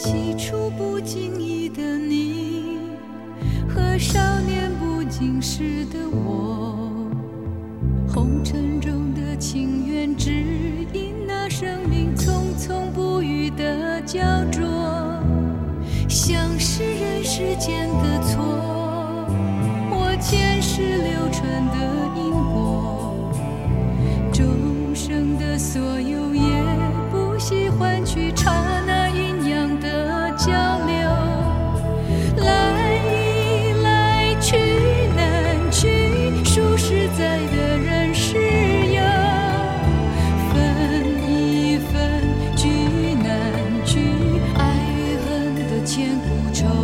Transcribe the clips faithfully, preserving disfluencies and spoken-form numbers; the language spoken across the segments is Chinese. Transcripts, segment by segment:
起初不经意的你，和少年不经事的我，红尘中的情缘，只因那生命匆匆不语的焦灼，像是人世间的错，我前世流传的因果，众生的所有也不惜换取刹那阴阳的交流，来一来去难去，数十载的人世游，分一分聚难聚，爱与恨的千古愁，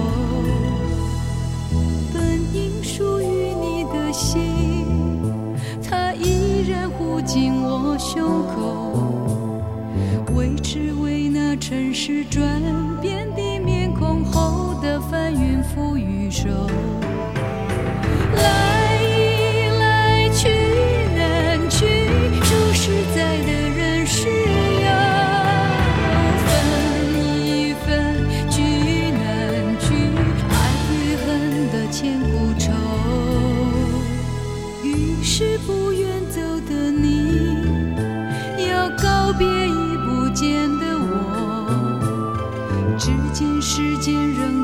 本应属于你的心，它依然护紧我胸口，为只为那尘世转变的面孔后的翻云覆雨手，来一来去难去，数十载的人世游，分一分聚难聚，爱与恨的千古愁，于是不愿走的你，要告别已不见的我，只见世间仍